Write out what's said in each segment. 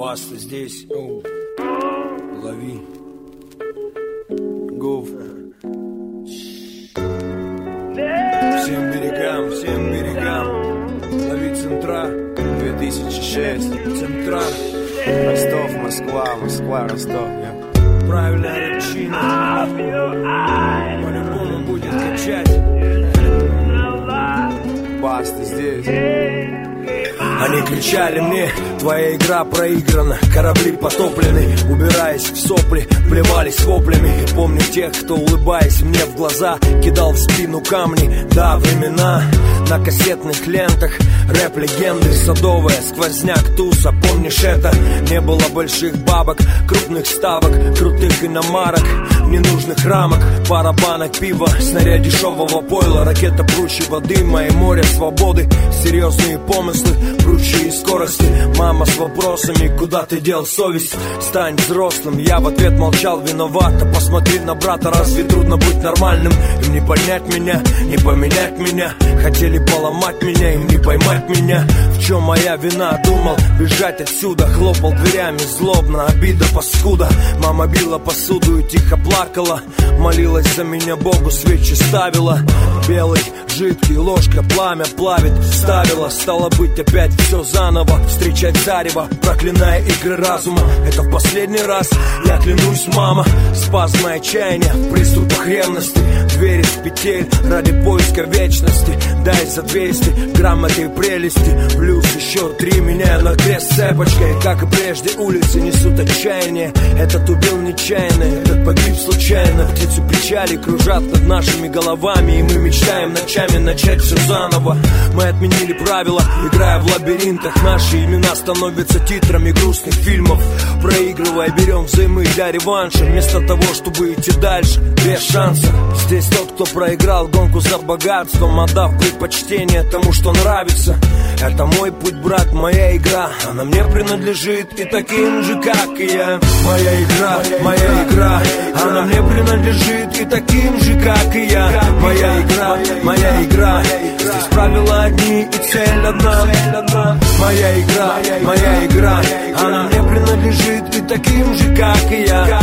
Баста здесь. Лови. Гуф. Всем берегам. Лови Центра. 2006. Центра. Ростов, Москва, Ростов. Правильная причина. По-любому будет качать. Баста здесь. Они кричали мне: твоя игра проиграна, корабли потоплены. Убираясь в сопли, плевались воплями. И помню тех, кто, улыбаясь мне в глаза, кидал в спину камни. Да, времена на кассетных лентах, рэп-легенды, садовая, сквозняк, туса. Помнишь это? Не было больших бабок, крупных ставок, крутых иномарок, ненужных рамок, пара банок пива, снаряд дешевого пойла, ракета пручьего дыма и море свободы. Серьезные помыслы, пручьи и скорости. Мама с вопросами: куда ты дел совесть? Стань взрослым. Я в ответ молчал виновато. Посмотри на брата, разве трудно быть нормальным? Им не понять меня, не поменять меня. Хотели поломать меня, им не поймать меня. В чем моя вина? Думал бежать отсюда. Хлопал дверями злобно, обида паскуда. Мама била посуду и тихо плакала. Молилась за меня Богу, свечи ставила. Белый, жидкий, ложка, пламя плавит. Вставила, стало быть опять все заново. Встречать зарево, проклиная игры разума. Это в последний раз, я клянусь, мама. Спазмы отчаяния, в приступах ревности. Двери с петель ради поиска вечности. Дай за 200 грамм этой прелести. Плюс еще 3, меняя на крест цепочкой. Как и прежде, улицы несут отчаяние. Этот убил нечаянно, этот погиб случайно. Птицы печали кружат над нашими головами. И мы мечтаем ночами начать все заново. Мы отменили правила, играя в лабиринтах. Наши имена становятся титрами грустных фильмов. Проигрывая, берем взаймы для реванша. Вместо того, чтобы идти дальше, без шанса. Здесь тот, кто проиграл гонку за богатством, отдав предпочтение тому, что нравится. Это мой путь, брат, моя игра. Она мне принадлежит и таким же, как и я. Моя игра, она мне принадлежит и таким же, как и я. Моя игра, здесь правила одни и цель одна. Моя игра, она мне принадлежит и таким же, как и я.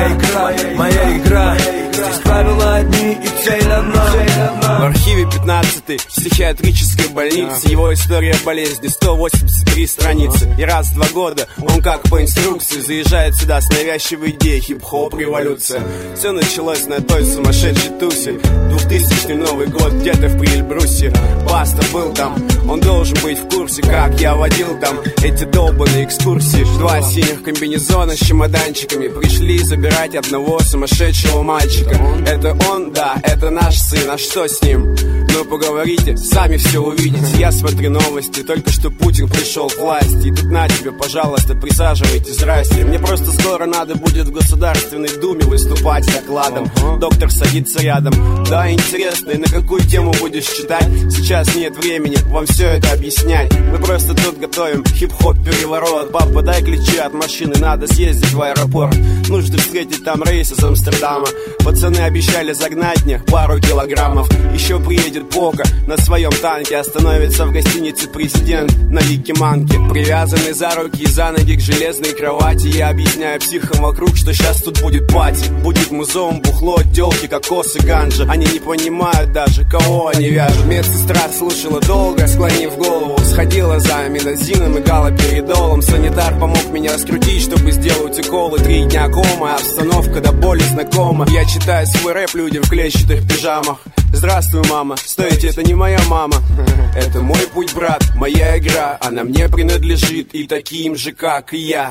Моя игра, здесь правила одни и цель одна. В архиве 15-й психиатрической больницы. Его история болезни, 183 страницы. И раз в 2 года он как по инструкции заезжает сюда с навязчивой идеей хип-хоп революция. Все началось на той сумасшедшей тусе. 2000-й Новый год где-то в Прильбрусе. Баста был там, он должен быть в курсе, как я водил там эти долбаные экскурсии. 2 синих комбинезона с чемоданчиками пришли забирать одного сумасшедшего мальчика. Это он, да, это наш сын, а что с ним? Ну поговорите, сами все увидите. Я смотрю новости, только что Путин пришел к власти. И тут на тебе, пожалуйста, присаживайтесь, здрасте. Мне просто скоро надо будет в Государственной Думе выступать с докладом. Доктор садится рядом. Да, интересно, и на какую тему будешь читать? Сейчас нет времени вам все это объяснять. Мы просто тут готовим хип-хоп переворот. Папа, дай ключи от машины, надо съездить в аэропорт. Нужно встретить там рейс из Амстердама. Пацаны обещали загнать мне пару килограммов. Еще приедет Бока на своем танке. Остановится в гостинице президент на Якиманке. Привязанный за руки и за ноги к железной кровати. Я объясняю психам вокруг, что сейчас тут будет пати. Будет музон, бухло, тёлки, кокосы, ганжа. Они не понимают даже, кого они вяжут. Медсестра слушала долго, склонив голову. Сходила за аминозином и галоперидолом. Санитар помог меня раскрутить, чтобы сделать уколы. 3 дня кома, обстановка до боли знакома. Я читаю свой рэп людям в клетчатых пижамах. Здравствуй, мама, стойте, это не моя мама. Это мой путь, брат, моя игра. Она мне принадлежит и таким же, как и я.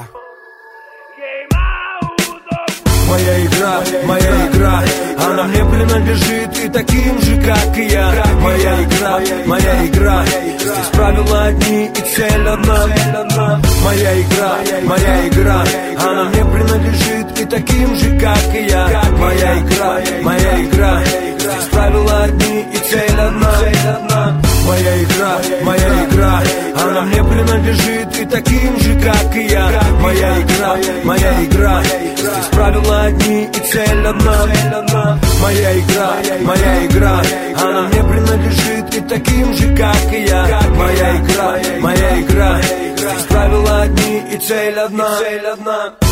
Моя игра, она мне принадлежит и таким же, как и я. Моя игра, здесь правила одни и цель одна. Моя игра, она мне принадлежит и таким же, как и я. Моя игра, здесь правила одни и цель одна. Моя игра, она мне принадлежит и таким же, как и я. Моя игра, здесь правила одни и цель одна. Моя игра, она мне принадлежит и таким же, как и я. Моя игра, здесь правила одни и цель одна,